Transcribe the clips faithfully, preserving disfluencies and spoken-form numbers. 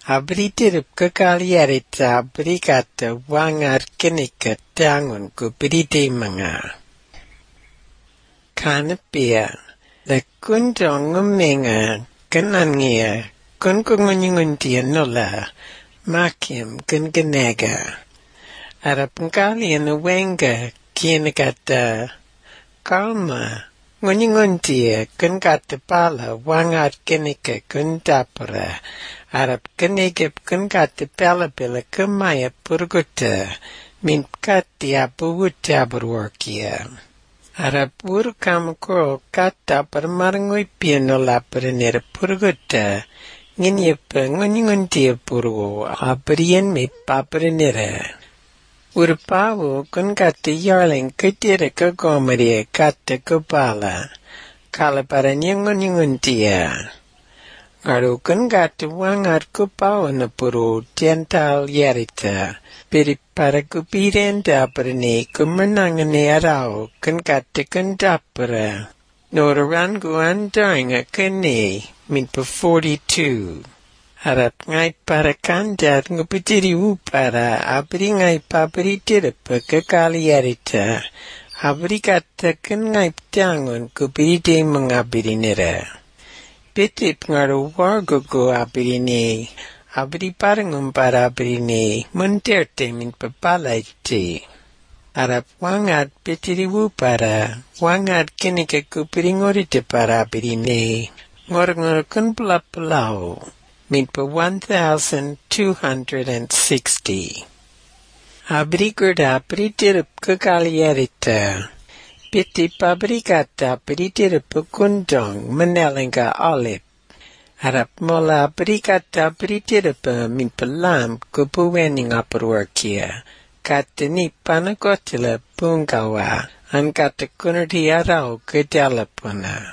Abritirip kakaliarita abrikata wangar kenika tangun kupirite mga. Kanapia, the kundongumenga kanangia kunkungunguntia nola makim kunganega. Arapangalian wenga kienagata kalma ngunguntia kunkata pala wangar kenika kundapara. Arab kenegep kunkata pala pala kumaya purguta min kati apuwuta berwarkia. Arab urkamko kata permarngui piano laparanera purguta nginyepa ngunyunguntia purwo abrian me paparanera. Urpawo kunkata yarling kitira kagomaria kata kupala kalaparanya ngunyunguntia. Ngaru kunkata wangar kupawa na puru tiantal yarita. Piri para kupirenda perni kumenangane arau kunkata kundapara. Norangu andainga kene min pa forty-two. Harap ngai para kandat ngupitiri upara abri ngai papri tirapa kekali yarita. Abri kata kun ngai ptangon kupirite mengabirinera. Pitip ngaru wargogo abirini. Abri parangum para abrini munterte min papalaiti. Arap wangat pitiriwu para wangat kinika kupiringorite para abrini. Ngor-ngor kun pula-pulau min pa one thousand two hundred sixty. Abri kurda pritirip kakaliyarita. Piti pabrikata pritirip kundong menelinga olip. Harap mola berikata beritirapa min pelam kupuwening aparwarkia. Kata ni panakotila pungkawa an kata kunarti arau kedalapuna.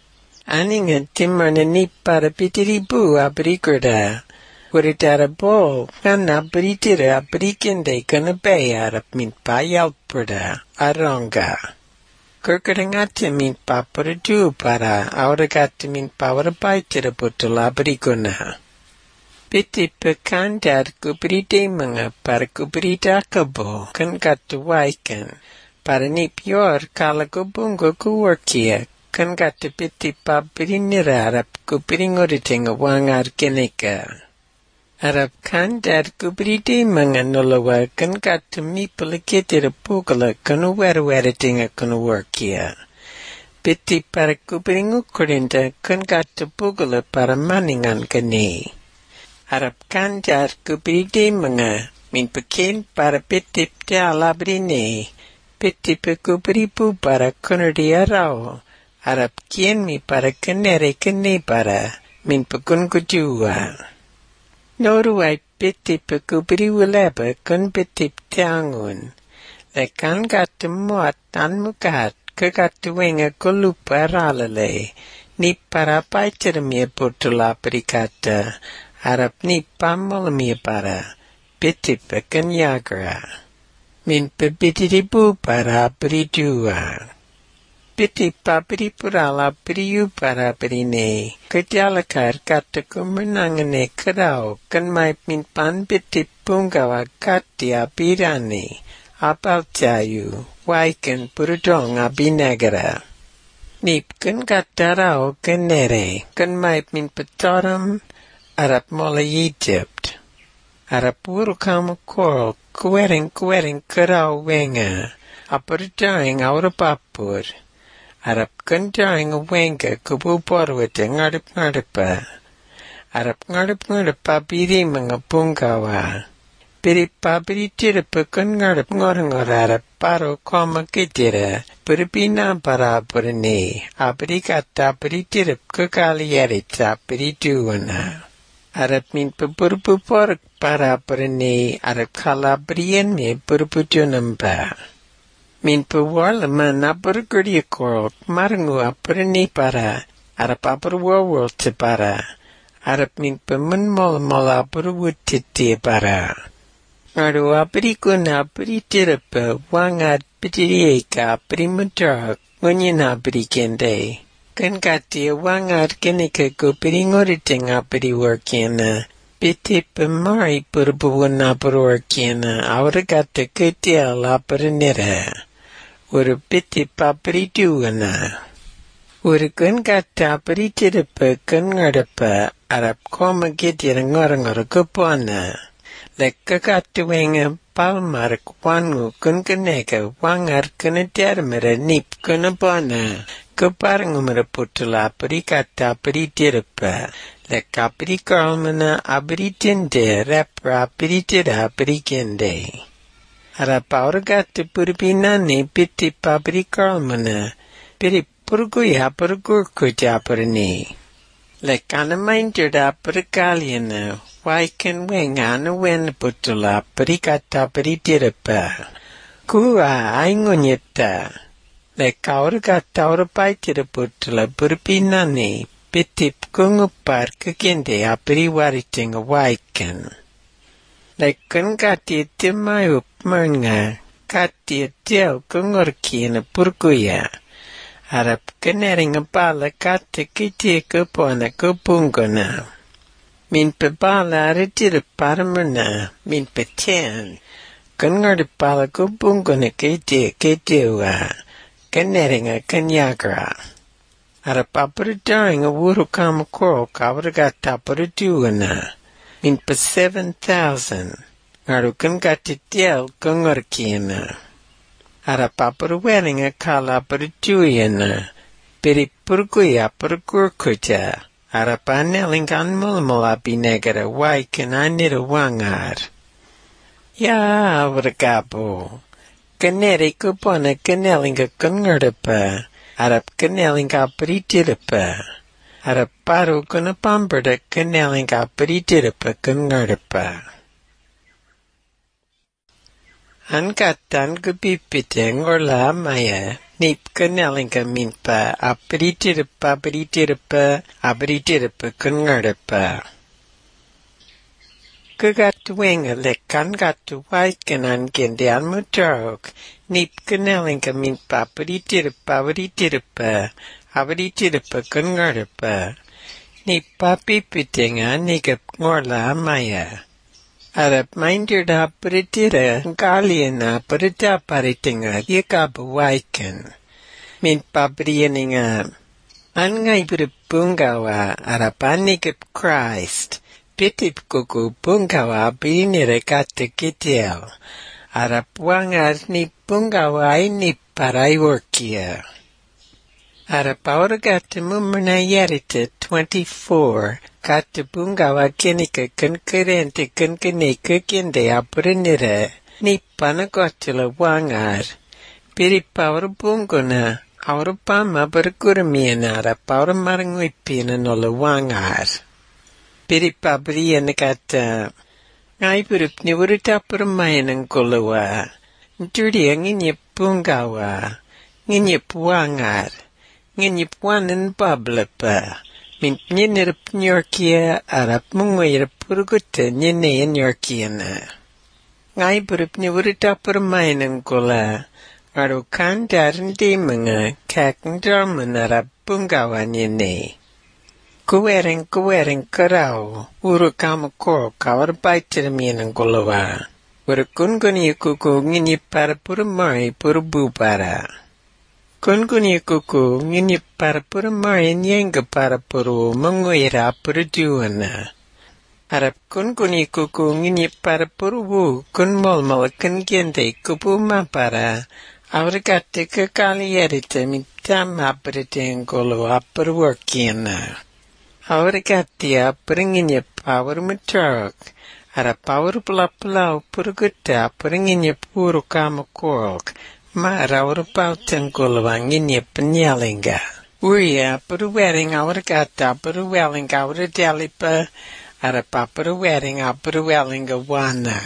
Aninga timana ni para pitiribu aberikurda. Waritara bo kana beritira aberikinde kana bay harap min payalpurda aronga. Kurkadangati min paparadu para auragati min pawarapaitira putula berikuna. Piti pekandar kubrite mga para kubrita kabo kan katu waikan. Para ni pior kala kubungo kuwarkia kan katu piti pabirinira arap kubiringoritinga wangar kenika. Arap kandar kubrite mga nolawa kan katu mi palakitira pukala kanu werweritinga kanu warkia. Piti para kubiringu kurinda kan katu pukala para maningan kani. Arap kandar kubrite mga min pekin para piti pta labrini. Piti pekubiripu para kunardi arao. Arap kien mi para kanere kani para min pekun kujua. Noruai piti pekubiri wuleba kun piti ptiangun. Lekan katu muat tan mukat kekatu wenga kulupa ralale. Ni para paitirmia putula perikata. Harap ni pamolamia para piti pekanyagra. Min pepitiribu para peridua. Piti papiri purala periu para perine. Kejalakar kata kumenangane kerau kan mai min pan piti punggawa katia pirani. Apal cayu, waikan purudong abinagara. Nip kan katarau kenere kan mai min petoram Arap mola Egypt. Arap urukam kor kuering kuering kerau wenga. Apurdaing aurapapur. Arap kundaing wenga kubu porwete ngarip ngaripa. Arap ngarip ngaripa biri mga pungkawa. Biri pabiri tiripa kun ngarip ngorangor arap paro koma kitira. Puripina para purni. Abri kata biri tirip kukaliyarita biri duwana. Arap min pepurpupor para purni arap kalabrian me purputunamba. Min pewarlama napurgurdia korok marangu apurni para arap apurwawal te para. Arap min pemun mola mola apurwutiti para. Ngaru apirikuna apiritirapa wangat pitirieka apirimutar ngunyin apirikende. Kan kati wangar kenika kupiringoriting apiriworkina Pitipamari purpunapororkina avragata kitiala pernera. Uru pitipapritugana. Uru kungata pritirapa kungarapa arap koma gitir ngorangor kupona. Lekkakatuwenga palmar kwangu kunkaneka wangar kunatermera nip kunapona. Kuparangumara putula parikata pritirapa. Lekkaprikalmana abritinde repra pritira prikende. Arapauragata purpinani piti paprikalmana piri purguya purgurkujaparni. Lekkanamaintirda purkaliana waikan wengana wen putula parikata pritirapa. Kua aingunyata. Lekkauragata urapaitira putula purpinani pitip kungupar kekende apriwariting waikan. Lekkan kati timayup manga kati tiaw kungorkina purkuya. Arap kenering pala kati kiti kupona kupungona. Min pepala aritira paramana min petian. Kungor pala kupungona kiti kitiwa. Kenering kanyagra. Arapaparitang a wuru kamakoro kavragata paritugana. Min pa seven thousand. Arukan katitiel kungorkina. Arapaparuweling a kala parituyana. Piri purguya purgurkuja. Arapaneling anmulmula binegara waikan anira wangar. Ya avragapo. Kaneri kupona kanelinga kungorapa. Arap kanelinga pritirapa. Arap paru kuna pamberda kanelinga pritirapa kungarapa. Angkatan kepipiteng orla maya nip kanelinga minpa apritirapa pritirapa apritirapa kungarapa. Kagatuwenga lekkan gatu waikanan gendian mutarok. Nip kanelinga minpa pritirapa pritirapa apritirapa kungarapa. Nip papipitenga nigap ngorla maya. Arap maindirda pritira ngaliana prita paritinga yakabu waikan. Min pabriyaninga. Anngay purpungawa arap anigap Christ. Pitip kuku pungawa binire kate kitiel. Arap wangar ni pungawa ni paraiworkia. Arap auragata mumana yarita twenty-four. Kate pungawa kinika kunkurente kunkaneka kinde aprinira. Ni panagotula wangar. Piripawar punguna. Aurapama berkurmiana arap auramarangwipina nola wangar. Piripabriyan kata ngay purup ni wurita permainan kulawa. Nturi nginyip pungawa. Nginyip wangar. Nginyip wanan bablapa. Min nyinirap nyorkia arap mungwirap purguta nyinayan nyorkiana. Ngay purup ni wurita permainan kula. Aro kandaran di mga kakang darman arap pungawa nyinay. Kuwering kuwering karau, uru kamakoro kawarpaitiraminan kulawa. Uru kunguni kuku ngini para pura mari pura bupara. Kunguni kuku ngini para pura mari nyenga para puru menguira pura duana. Arap kunguni kuku ngini para pura wu kun molmal kun gende kupu mapara. Avragate kekali yarita mitam apriteng kulawa pura workiana. Auragatia peringinya power maturk. Ara power pula-pulau purguta peringinya puru kamakorok. Ma raur pautang kulwanginya penyalinga. Uria peruwering auragata peruweling auradelipa. Ara paperuwering aperuwelinga wana.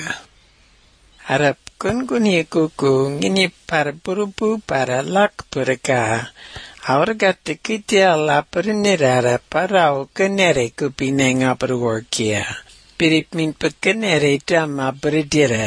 Ara kungunia kuku ngini para purupu para lak purga. Auragata kitia la perinirara parau kenere kupinenga perworkia. Pirip min pekenere dama berdira.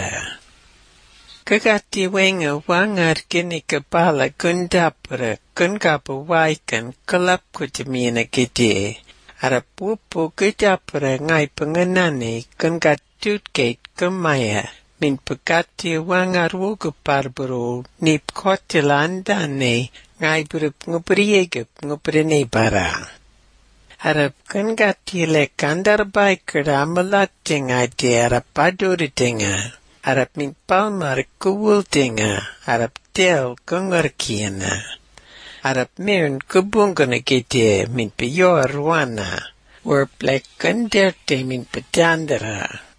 Kagati wenga wangar kini kepala kundapura kunkapu waikan kelap kutemina kiti. Arap pupu kejapra ngai pengenani kan gatut gate kemaya. Min pekati wangaru keparbro nip kotilandane ngai berup ngupriegep nguprene bara. Arap kan gati le kandar baik keramalat tinga di Arap paduri tinga. Arap min palmar kuwul tinga. Arap tel kengerkiana. Arap mirn kubungana gede min peyor wana. War plek kanderte min petandara.